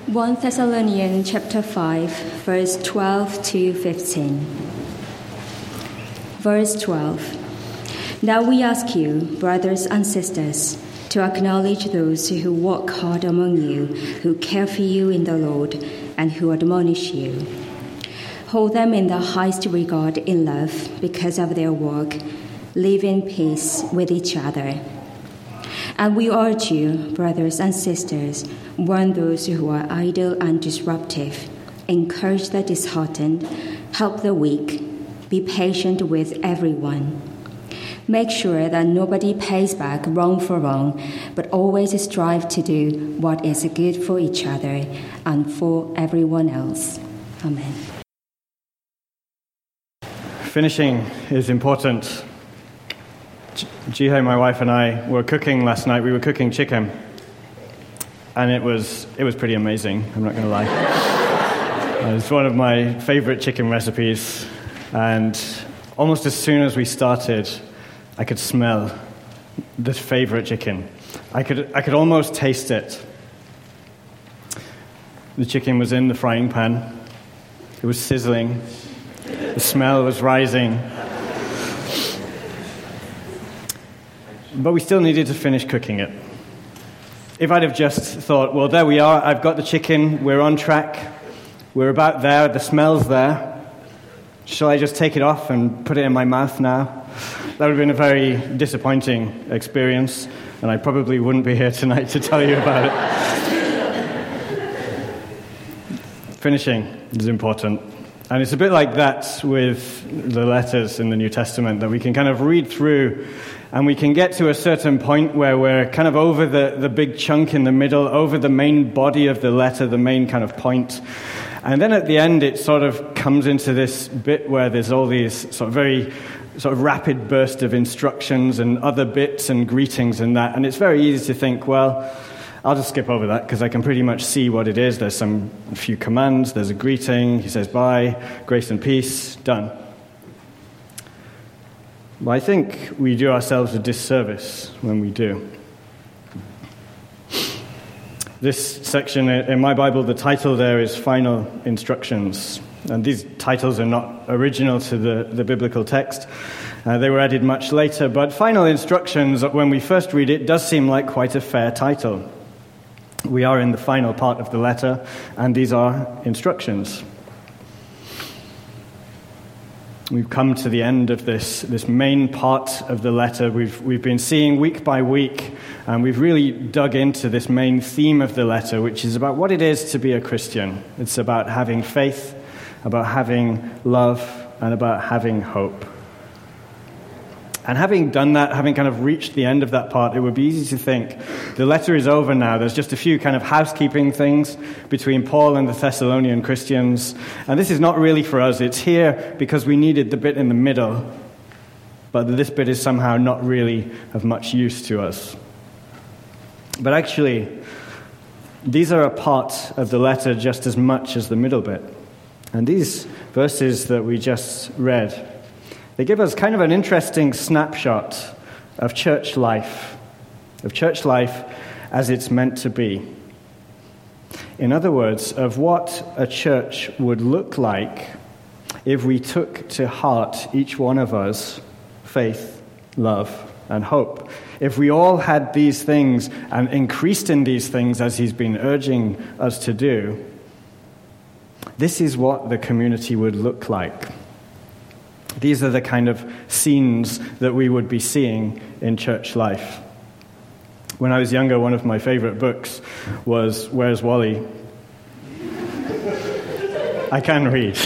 1 Thessalonians chapter 5, verse 12 to 15. Verse 12. Now we ask you, brothers and sisters, to acknowledge those who work hard among you, who care for you in the Lord, and who admonish you. Hold them in the highest regard in love because of their work. Live in peace with each other. And we urge you, brothers and sisters, warn those who are idle and disruptive, encourage the disheartened, help the weak, be patient with everyone. Make sure that nobody pays back wrong for wrong, but always strive to do what is good for each other and for everyone else. Amen. Finishing is important. Jihai, my wife, and I were cooking last night. We were cooking chicken, and it was pretty amazing. I'm not going to lie. It's one of my favorite chicken recipes, and almost as soon as we started, I could smell the favorite chicken. I could almost taste it. The chicken was in the frying pan. It was sizzling. The smell was rising. But we still needed to finish cooking it. If I'd have just thought, well, there we are, I've got the chicken, we're on track, we're about there, the smell's there, shall I just take it off and put it in my mouth now? That would have been a very disappointing experience, and I probably wouldn't be here tonight to tell you about it. Finishing is important. And it's a bit like that with the letters in the New Testament, that we can kind of read through and we can get to a certain point where we're kind of over the big chunk in the middle, over the main body of the letter, the main kind of point. And then at the end, it sort of comes into this bit where there's all these sort of very sort of rapid burst of instructions and other bits and greetings and that. And it's very easy to think, well, I'll just skip over that because I can pretty much see what it is. There's a few commands, there's a greeting, he says bye, grace and peace, done. But I think we do ourselves a disservice when we do. This section in my Bible, the title there is Final Instructions. And these titles are not original to the biblical text. They were added much later. But Final Instructions, when we first read it, does seem like quite a fair title. We are in the final part of the letter, and these are instructions. We've come to the end of this main part of the letter. We've been seeing week by week, and we've really dug into this main theme of the letter, which is about what it is to be a Christian. It's about having faith, about having love, and about having hope. And having done that, having kind of reached the end of that part, it would be easy to think the letter is over now. There's just a few kind of housekeeping things between Paul and the Thessalonian Christians. And this is not really for us. It's here because we needed the bit in the middle. But this bit is somehow not really of much use to us. But actually, these are a part of the letter just as much as the middle bit. And these verses that we just read, they give us kind of an interesting snapshot of church life as it's meant to be. In other words, of what a church would look like if we took to heart, each one of us, faith, love, and hope. If we all had these things and increased in these things as he's been urging us to do, this is what the community would look like. These are the kind of scenes that we would be seeing in church life. When I was younger, one of my favorite books was Where's Wally? I can read.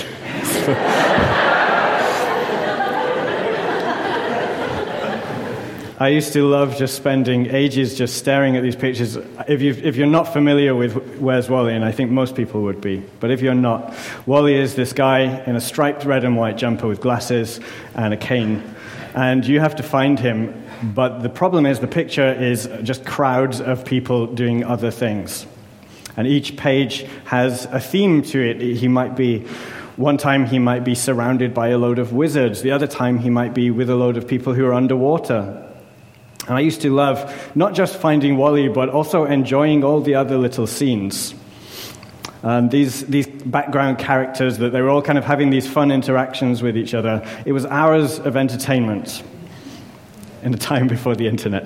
I used to love just spending ages just staring at these pictures. If you're not familiar with Where's Wally, and I think most people would be, but if you're not, Wally is this guy in a striped red and white jumper with glasses and a cane, and you have to find him, but the problem is the picture is just crowds of people doing other things. And each page has a theme to it. One time he might be surrounded by a load of wizards. The other time he might be with a load of people who are underwater. And I used to love not just finding Wally, but also enjoying all the other little scenes. these background characters, that they were all kind of having these fun interactions with each other. It was hours of entertainment in a time before the internet.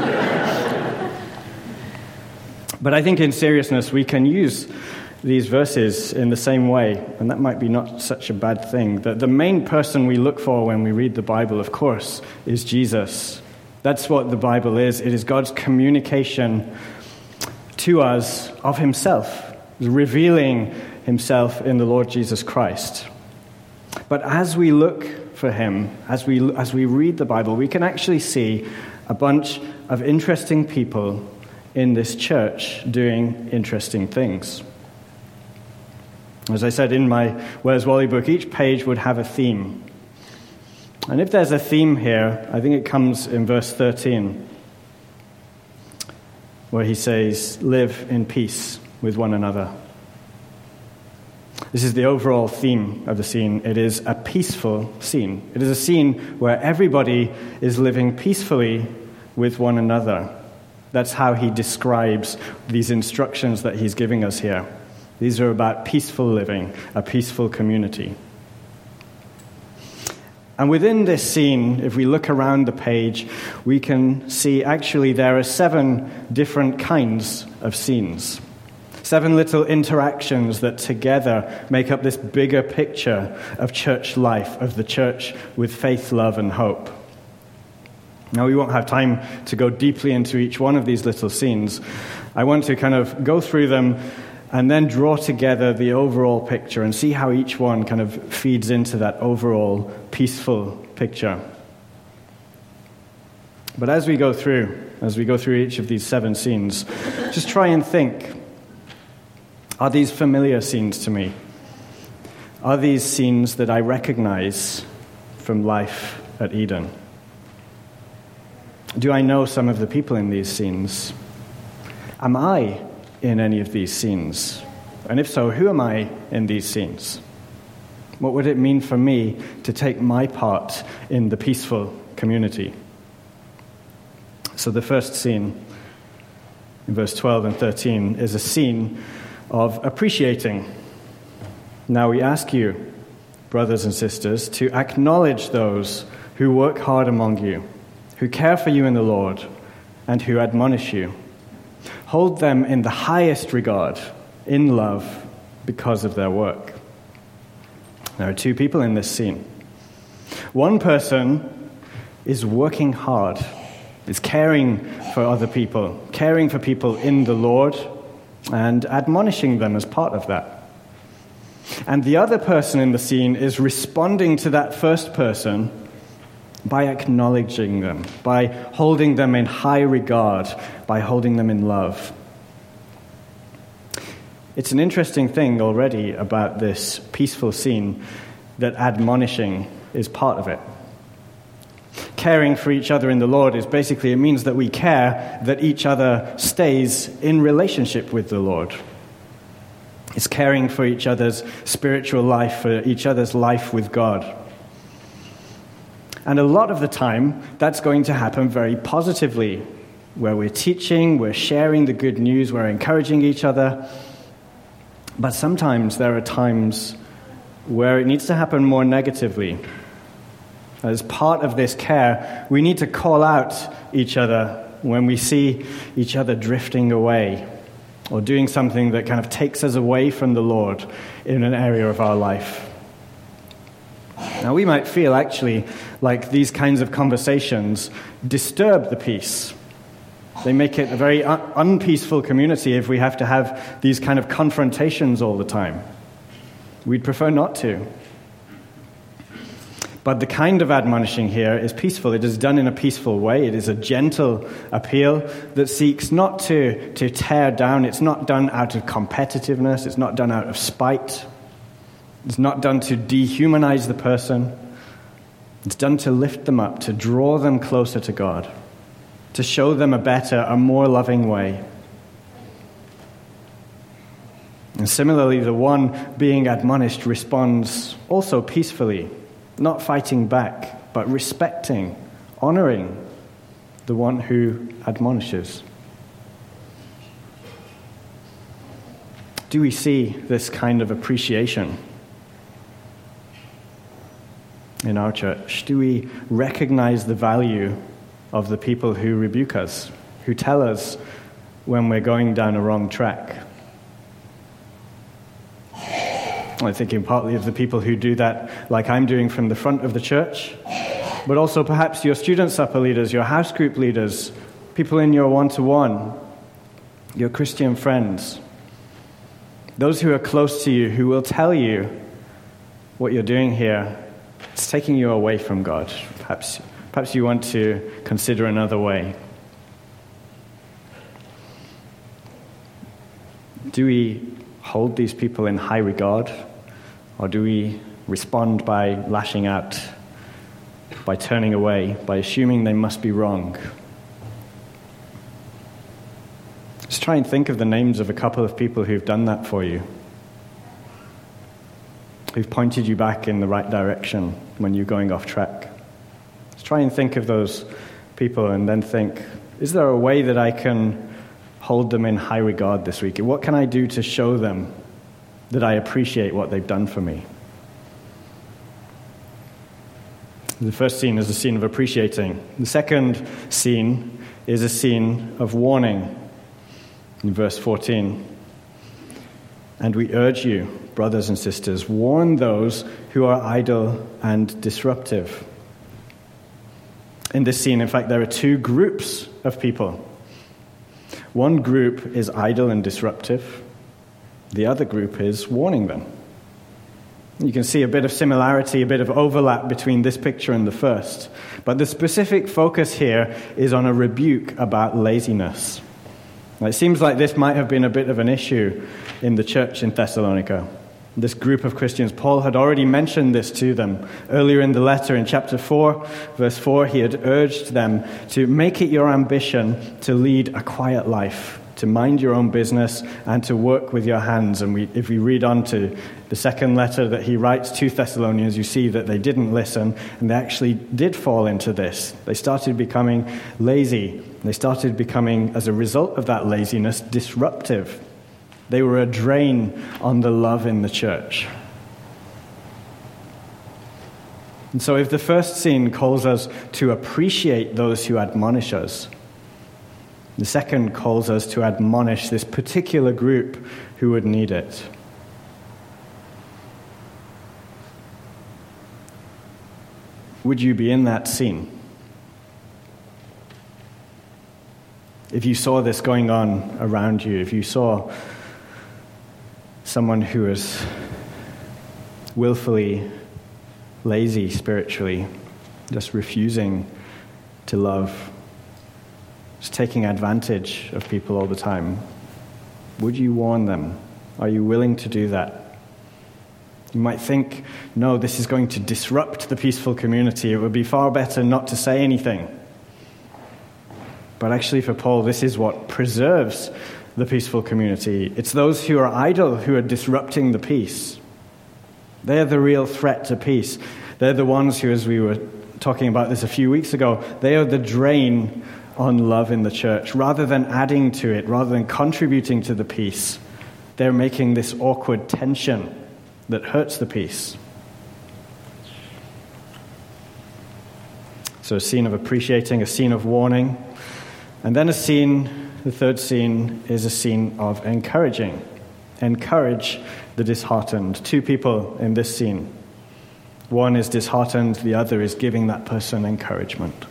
But I think in seriousness, we can use these verses in the same way, and that might be not such a bad thing. That the main person we look for when we read the Bible, of course, is Jesus. That's what the Bible is. It is God's communication to us of himself, revealing himself in the Lord Jesus Christ. But as we look for him, as we read the Bible, we can actually see a bunch of interesting people in this church doing interesting things. As I said in my Where's Wally book, each page would have a theme. And if there's a theme here, I think it comes in verse 13, where he says, live in peace with one another. This is the overall theme of the scene. It is a peaceful scene. It is a scene where everybody is living peacefully with one another. That's how he describes these instructions that he's giving us here. These are about peaceful living, a peaceful community. And within this scene, if we look around the page, we can see actually there are 7 different kinds of scenes. 7 little interactions that together make up this bigger picture of church life, of the church with faith, love, and hope. Now, we won't have time to go deeply into each one of these little scenes. I want to kind of go through them and then draw together the overall picture and see how each one kind of feeds into that overall peaceful picture. But as we go through each of these 7 scenes, just try and think, are these familiar scenes to me? Are these scenes that I recognize from life at Eden? Do I know some of the people in these scenes? Am I in any of these scenes? And if so, who am I in these scenes? What would it mean for me to take my part in the peaceful community? So the first scene, in verse 12 and 13, is a scene of appreciating. Now we ask you, brothers and sisters, to acknowledge those who work hard among you, who care for you in the Lord, and who admonish you. Hold them in the highest regard, in love, because of their work. There are 2 people in this scene. One person is working hard, is caring for other people, caring for people in the Lord, and admonishing them as part of that. And the other person in the scene is responding to that first person by acknowledging them, by holding them in high regard, by holding them in love. It's an interesting thing already about this peaceful scene that admonishing is part of it. Caring for each other in the Lord is basically, it means that we care that each other stays in relationship with the Lord. It's caring for each other's spiritual life, for each other's life with God. And a lot of the time, that's going to happen very positively, where we're teaching, we're sharing the good news, we're encouraging each other. But sometimes there are times where it needs to happen more negatively. As part of this care, we need to call out each other when we see each other drifting away or doing something that kind of takes us away from the Lord in an area of our life. Now, we might feel actually like these kinds of conversations disturb the peace. They make it a very unpeaceful community if we have to have these kind of confrontations all the time. We'd prefer not to. But the kind of admonishing here is peaceful. It is done in a peaceful way. It is a gentle appeal that seeks not to tear down. It's not done out of competitiveness. It's not done out of spite. It's not done to dehumanize the person. It's done to lift them up, to draw them closer to God, to show them a better, a more loving way. And similarly, the one being admonished responds also peacefully, not fighting back, but respecting, honoring the one who admonishes. Do we see this kind of appreciation in our church? Do we recognize the value of the people who rebuke us, who tell us when we're going down a wrong track? I'm thinking partly of the people who do that like I'm doing from the front of the church, but also perhaps your student supper leaders, your house group leaders, people in your one-to-one, your Christian friends, those who are close to you, who will tell you what you're doing here, it's taking you away from God. Perhaps you want to consider another way. Do we hold these people in high regard, or do we respond by lashing out, by turning away, by assuming they must be wrong? Just try and think of the names of a couple of people who've done that for you, who've pointed you back in the right direction when you're going off track. Just try and think of those people and then think, is there a way that I can hold them in high regard this week? What can I do to show them that I appreciate what they've done for me? The first scene is a scene of appreciating. The second scene is a scene of warning. In verse 14, and we urge you, brothers and sisters, warn those who are idle and disruptive. In this scene, in fact, there are two groups of people. One group is idle and disruptive. The other group is warning them. You can see a bit of similarity, a bit of overlap between this picture and the first. But the specific focus here is on a rebuke about laziness. It seems like this might have been a bit of an issue in the church in Thessalonica. This group of Christians, Paul had already mentioned this to them. Earlier in the letter, in chapter 4, verse 4, he had urged them to make it your ambition to lead a quiet life, to mind your own business, and to work with your hands. And if we read on to the second letter that he writes to Thessalonians, you see that they didn't listen, and they actually did fall into this. They started becoming lazy. They started becoming, as a result of that laziness, disruptive. They were a drain on the love in the church. And so if the first scene calls us to appreciate those who admonish us, the second calls us to admonish this particular group who would need it. Would you be in that scene? If you saw this going on around you, if you saw someone who is willfully lazy spiritually, just refusing to love, just taking advantage of people all the time, would you warn them? Are you willing to do that? You might think, no, this is going to disrupt the peaceful community. It would be far better not to say anything. But actually for Paul, this is what preserves the peaceful community. It's those who are idle who are disrupting the peace. They're the real threat to peace. They're the ones who, as we were talking about this a few weeks ago, they are the drain on love in the church. Rather than adding to it, rather than contributing to the peace, they're making this awkward tension that hurts the peace. So a scene of appreciating, a scene of warning, and then the third scene is a scene of encouraging. Encourage the disheartened. Two people in this scene. One is disheartened, the other is giving that person encouragement.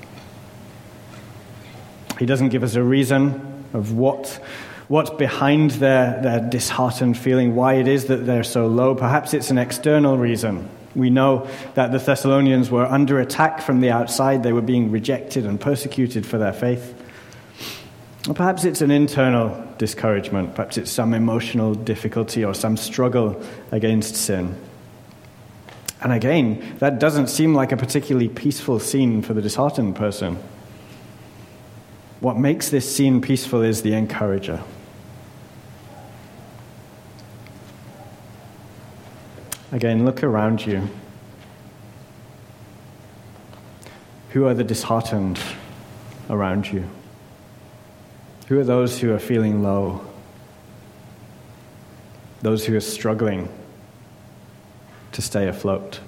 He doesn't give us a reason of what's behind their disheartened feeling, why it is that they're so low. Perhaps it's an external reason. We know that the Thessalonians were under attack from the outside. They were being rejected and persecuted for their faith. Or perhaps it's an internal discouragement. Perhaps it's some emotional difficulty or some struggle against sin. And again, that doesn't seem like a particularly peaceful scene for the disheartened person. What makes this scene peaceful is the encourager. Again, look around you. Who are the disheartened around you? Who are those who are feeling low? those who are struggling to stay afloat.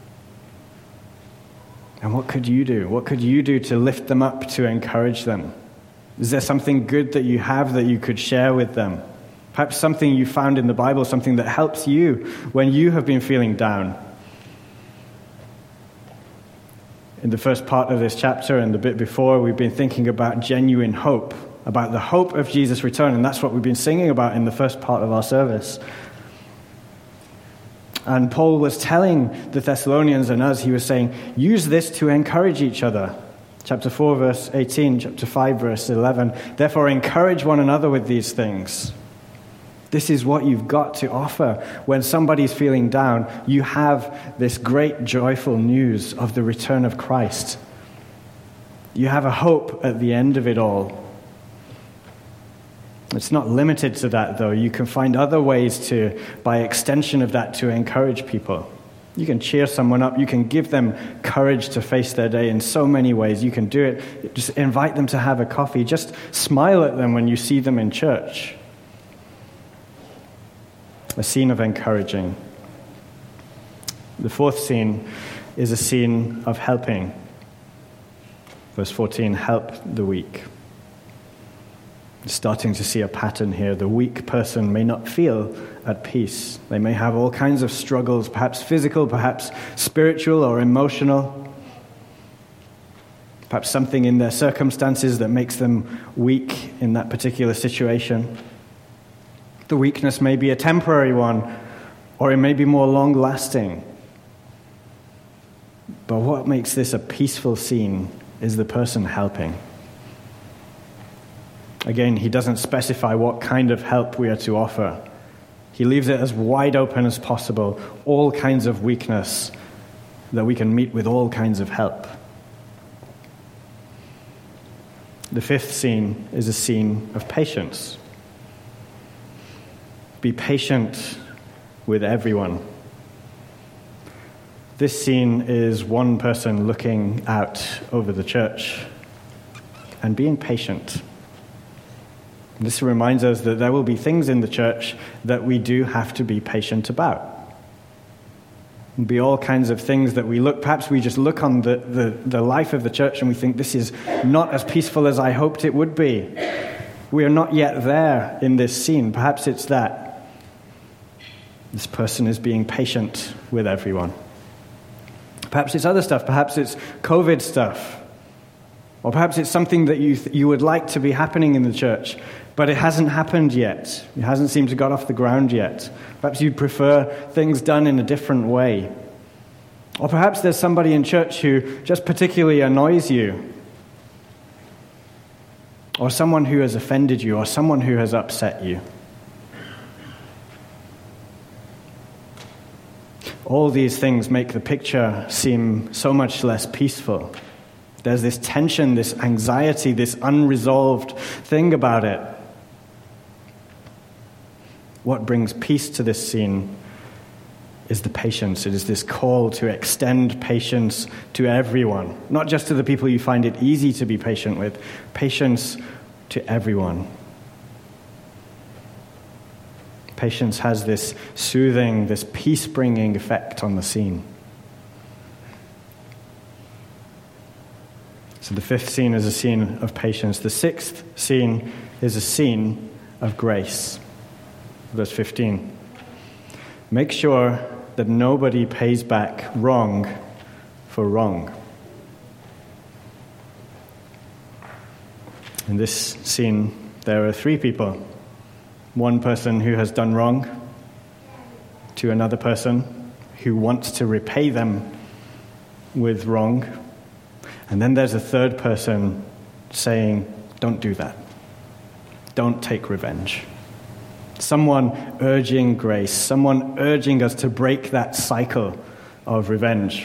And what could you do? What could you do to lift them up, to encourage them? Is there something good that you have that you could share with them? Perhaps something you found in the Bible, something that helps you when you have been feeling down. In the first part of this chapter and the bit before, we've been thinking about genuine hope, about the hope of Jesus' return, and that's what we've been singing about in the first part of our service. And Paul was telling the Thessalonians and us, he was saying, use this to encourage each other. Chapter 4, verse 18, chapter 5, verse 11. Therefore, encourage one another with these things. This is what you've got to offer. When somebody's feeling down, you have this great joyful news of the return of Christ. You have a hope at the end of it all. It's not limited to that, though. You can find other ways to, by extension of that, to encourage people. You can cheer someone up. You can give them courage to face their day in so many ways. You can do it. Just invite them to have a coffee. Just smile at them when you see them in church. A scene of encouraging. The fourth scene is a scene of helping. Verse 14, help the weak. Starting to see a pattern here. The weak person may not feel at peace. They may have all kinds of struggles, perhaps physical, perhaps spiritual or emotional. Perhaps something in their circumstances that makes them weak in that particular situation. The weakness may be a temporary one, or it may be more long-lasting. But what makes this a peaceful scene is the person helping. Again, he doesn't specify what kind of help we are to offer. He leaves it as wide open as possible, all kinds of weakness that we can meet with all kinds of help. The fifth scene is a scene of patience. Be patient with everyone. This scene is one person looking out over the church and being patient. This reminds us that there will be things in the church that we do have to be patient about. There'll be all kinds of things that perhaps we just look on the life of the church and we think this is not as peaceful as I hoped it would be. We are not yet there in this scene. Perhaps it's that. This person is being patient with everyone. Perhaps it's other stuff. Perhaps it's COVID stuff. Or perhaps it's something that you would like to be happening in the church, but it hasn't happened yet. It hasn't seemed to got off the ground yet. Perhaps you'd prefer things done in a different way. Or perhaps there's somebody in church who just particularly annoys you. Or someone who has offended you, or someone who has upset you. All these things make the picture seem so much less peaceful. There's this tension, this anxiety, this unresolved thing about it. What brings peace to this scene is the patience. It is this call to extend patience to everyone, not just to the people you find it easy to be patient with, patience to everyone. Patience has this soothing, this peace-bringing effect on the scene. So the fifth scene is a scene of patience. The sixth scene is a scene of grace. Verse 15. Make sure that nobody pays back wrong for wrong. In this scene, there are three people. One person who has done wrong to another person who wants to repay them with wrong. And then there's a third person saying, don't do that. Don't take revenge. Someone urging grace, someone urging us to break that cycle of revenge.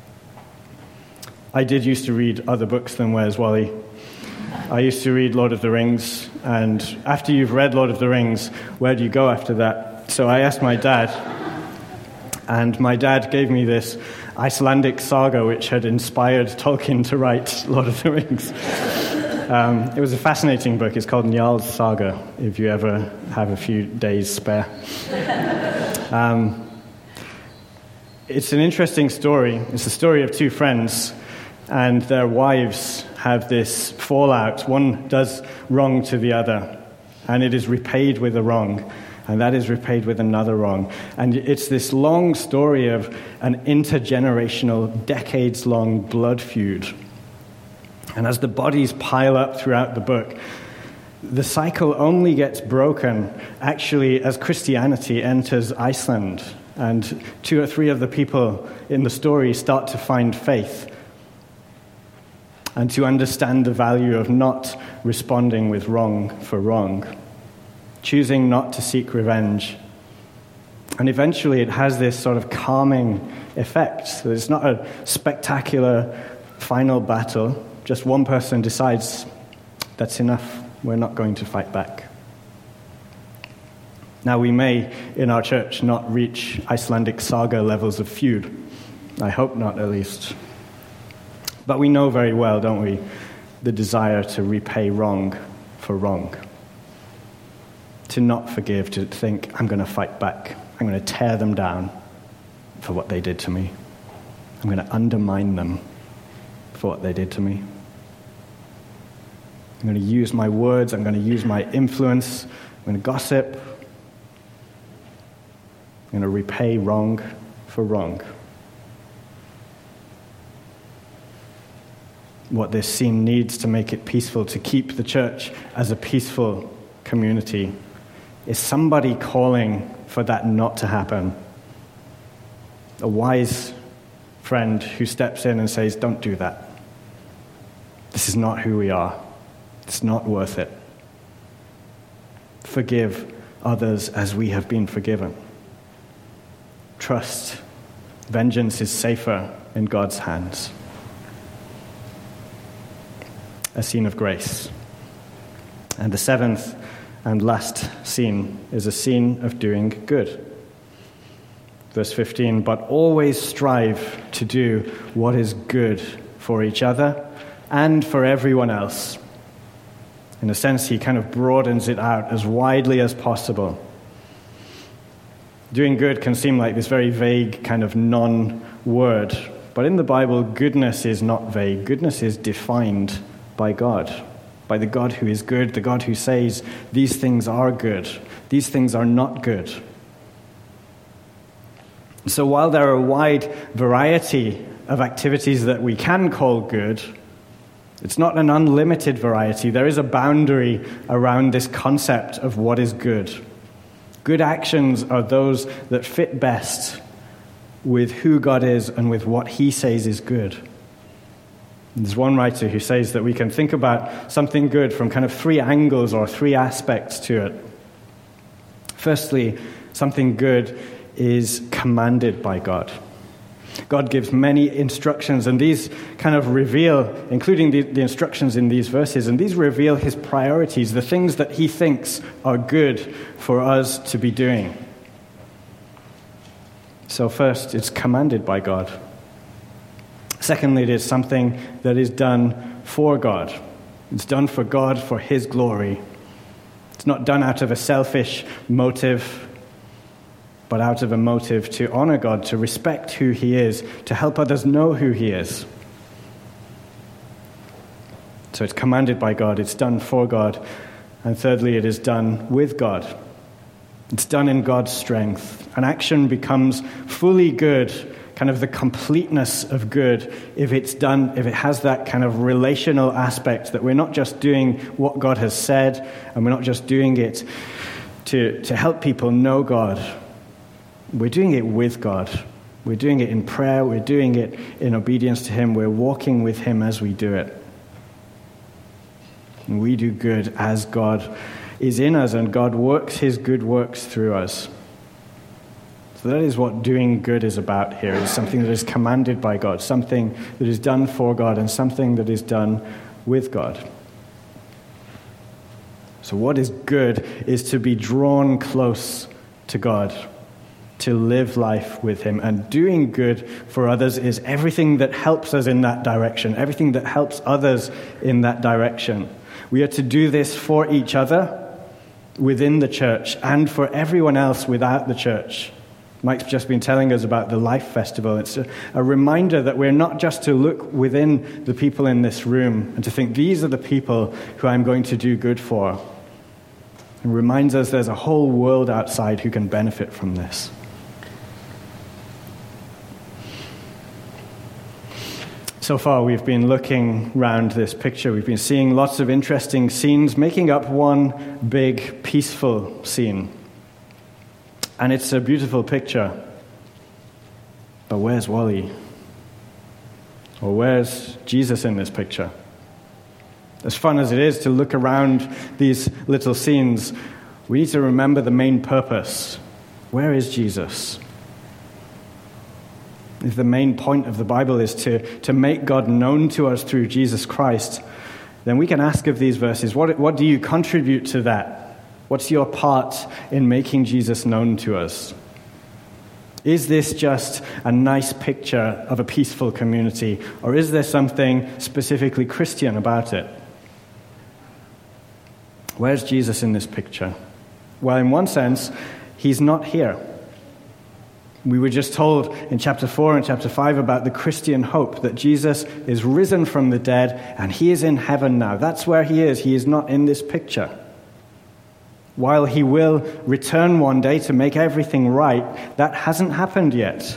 I did used to read other books than Where's Wally. I used to read Lord of the Rings, and after you've read Lord of the Rings, where do you go after that? So I asked my dad, and my dad gave me this Icelandic saga which had inspired Tolkien to write Lord of the Rings. It was a fascinating book. It's called Njal's Saga, if you ever have a few days spare. It's an interesting story. It's the story of two friends, and their wives have this fallout. One does wrong to the other, and it is repaid with a wrong, and that is repaid with another wrong. And it's this long story of an intergenerational, decades-long blood feud. And as the bodies pile up throughout the book, the cycle only gets broken, actually, as Christianity enters Iceland, and 2 or 3 of the people in the story start to find faith and to understand the value of not responding with wrong for wrong, choosing not to seek revenge. And eventually it has this sort of calming effect. So it's not a spectacular final battle. Just one person decides, that's enough, we're not going to fight back. Now, we may, in our church, not reach Icelandic saga levels of feud. I hope not, at least. But we know very well, don't we, the desire to repay wrong for wrong. To not forgive, to think, I'm going to fight back. I'm going to tear them down for what they did to me. I'm going to undermine them for what they did to me. I'm going to use my words. I'm going to use my influence. I'm going to gossip. I'm going to repay wrong for wrong. What this scene needs to make it peaceful, to keep the church as a peaceful community, is somebody calling for that not to happen. A wise friend who steps in and says, don't do that. This is not who we are. It's not worth it. Forgive others as we have been forgiven. Trust. Vengeance is safer in God's hands. A scene of grace. And the 7th and last scene is a scene of doing good. Verse 15, but always strive to do what is good for each other and for everyone else. In a sense, he kind of broadens it out as widely as possible. Doing good can seem like this very vague kind of non-word, but in the Bible, goodness is not vague. Goodness is defined by God, by the God who is good, the God who says, these things are good, these things are not good. So while there are a wide variety of activities that we can call good, it's not an unlimited variety. There is a boundary around this concept of what is good. Good actions are those that fit best with who God is and with what he says is good. There's one writer who says that we can think about something good from kind of 3 angles or 3 aspects to it. Firstly, something good is commanded by God. God gives many instructions, and these kind of reveal, including the instructions in these verses, and these reveal his priorities, the things that he thinks are good for us to be doing. So first, it's commanded by God. Secondly, it is something that is done for God. It's done for God, for his glory. It's not done out of a selfish motive, but out of a motive to honor God, to respect who he is, to help others know who he is. So it's commanded by God, it's done for God, and thirdly, it is done with God. It's done in God's strength. An action becomes fully good, kind of the completeness of good, if it's done, if it has that kind of relational aspect, that we're not just doing what God has said, and we're not just doing it to help people know God. We're doing it with God. We're doing it in prayer. We're doing it in obedience to him. We're walking with him as we do it. And we do good as God is in us, and God works his good works through us. So that is what doing good is about here. It's something that is commanded by God, something that is done for God, and something that is done with God. So what is good is to be drawn close to God. to live life with him. And doing good for others is everything that helps us in that direction, everything that helps others in that direction. We are to do this for each other within the church and for everyone else without the church. Mike's just been telling us about the Life Festival. It's a reminder that we're not just to look within the people in this room and to think, these are the people who I'm going to do good for. It reminds us there's a whole world outside who can benefit from this. So far, we've been looking around this picture. We've been seeing lots of interesting scenes making up one big, peaceful scene. And it's a beautiful picture. But where's Wally? Or where's Jesus in this picture? As fun as it is to look around these little scenes, we need to remember the main purpose. Where is Jesus? If the main point of the Bible is to make God known to us through Jesus Christ, then we can ask of these verses, what do you contribute to that? What's your part in making Jesus known to us? Is this just a nice picture of a peaceful community, or is there something specifically Christian about it? Where's Jesus in this picture? Well, in one sense, he's not here. We were just told in chapter 4 and chapter 5 about the Christian hope that Jesus is risen from the dead and he is in heaven now. That's where he is. He is not in this picture. While he will return one day to make everything right, that hasn't happened yet.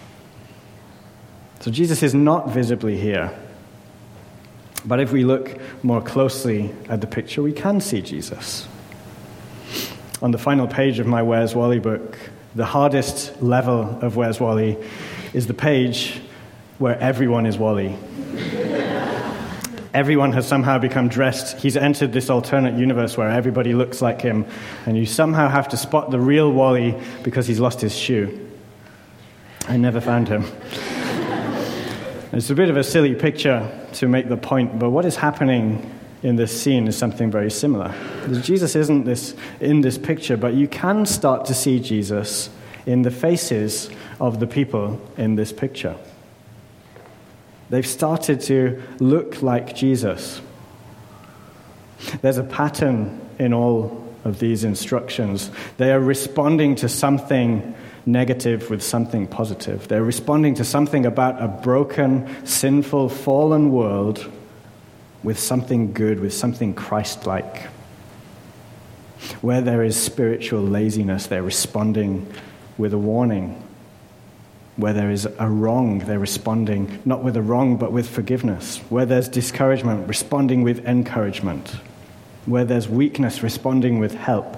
So Jesus is not visibly here. But if we look more closely at the picture, we can see Jesus. On the final page of my Where's Wally book, the hardest level of Where's Wally is the page where everyone is Wally. Everyone has somehow become dressed. He's entered this alternate universe where everybody looks like him, and you somehow have to spot the real Wally because he's lost his shoe. I never found him. It's a bit of a silly picture to make the point, but what is happening in this scene is something very similar. Jesus isn't in this picture, but you can start to see Jesus in the faces of the people in this picture. They've started to look like Jesus. There's a pattern in all of these instructions. They are responding to something negative with something positive. They're responding to something about a broken, sinful, fallen world with something good, with something Christ-like. Where there is spiritual laziness, they're responding with a warning. Where there is a wrong, they're responding not with a wrong, but with forgiveness. Where there's discouragement, responding with encouragement. Where there's weakness, responding with help.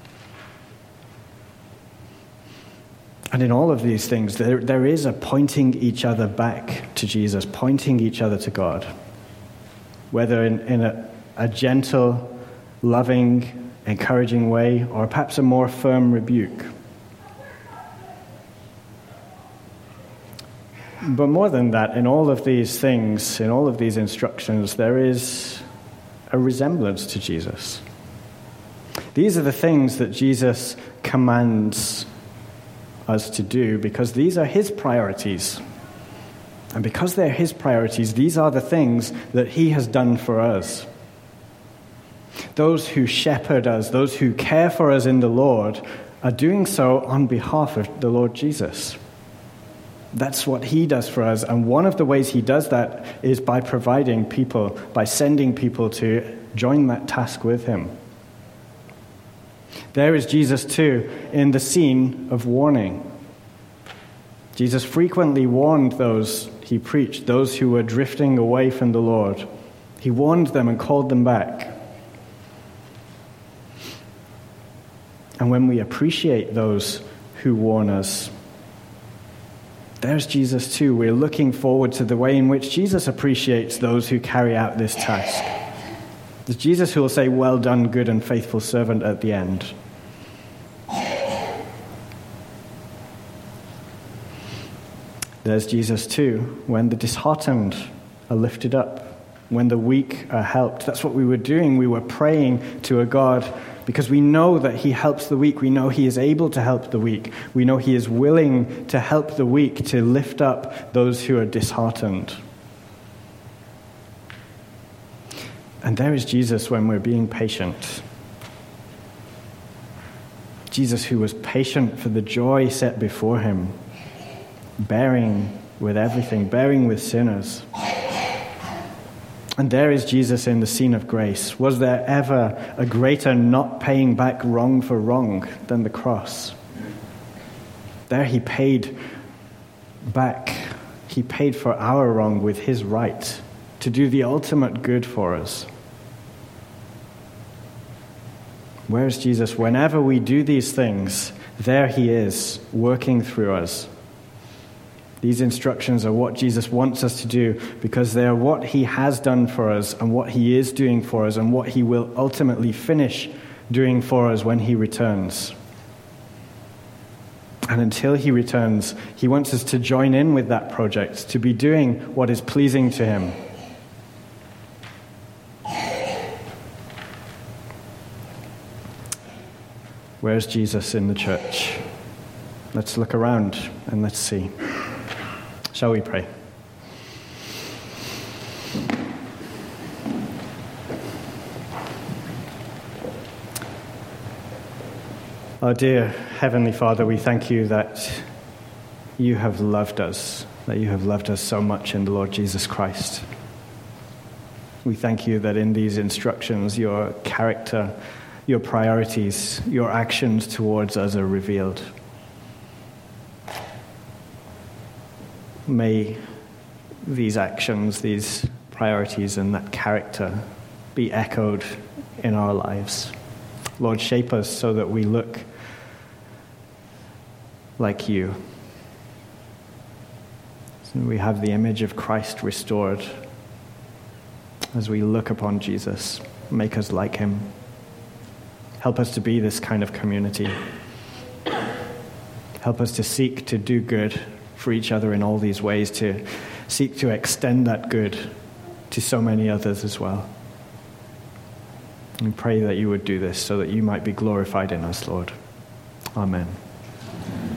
And in all of these things, there is a pointing each other back to Jesus, pointing each other to God. Whether in a gentle, loving, encouraging way, or perhaps a more firm rebuke. But more than that, in all of these things, in all of these instructions, there is a resemblance to Jesus. These are the things that Jesus commands us to do because these are his priorities. And because they're his priorities, these are the things that he has done for us. Those who shepherd us, those who care for us in the Lord, are doing so on behalf of the Lord Jesus. That's what he does for us. And one of the ways he does that is by providing people, by sending people to join that task with him. There is Jesus too in the scene of warning. Jesus frequently warned those he preached, those who were drifting away from the Lord. He warned them and called them back. And when we appreciate those who warn us, there's Jesus too. We're looking forward to the way in which Jesus appreciates those who carry out this task. There's Jesus who will say, "Well done, good and faithful servant," at the end. There's Jesus too when the disheartened are lifted up, when the weak are helped. That's what we were doing. We were praying to a God because we know that he helps the weak. We know he is able to help the weak. We know he is willing to help the weak, to lift up those who are disheartened. And there is Jesus when we're being patient. Jesus, who was patient for the joy set before him, bearing with everything, bearing with sinners. And there is Jesus in the scene of grace. Was there ever a greater not paying back wrong for wrong than the cross? There he paid back. He paid for our wrong with his right to do the ultimate good for us. Where is Jesus? Whenever we do these things, there he is, working through us. These instructions are what Jesus wants us to do because they are what he has done for us and what he is doing for us and what he will ultimately finish doing for us when he returns. And until he returns, he wants us to join in with that project, to be doing what is pleasing to him. Where's Jesus in the church? Let's look around and let's see. Shall we pray? Our dear Heavenly Father, we thank you that you have loved us, so much in the Lord Jesus Christ. We thank you that in these instructions, your character, your priorities, your actions towards us are revealed. May these actions, these priorities, and that character be echoed in our lives. Lord, shape us so that we look like you. So we have the image of Christ restored. As we look upon Jesus, make us like him. Help us to be this kind of community. Help us to seek to do good for each other in all these ways, to seek to extend that good to so many others as well. We pray that you would do this so that you might be glorified in us, Lord. Amen.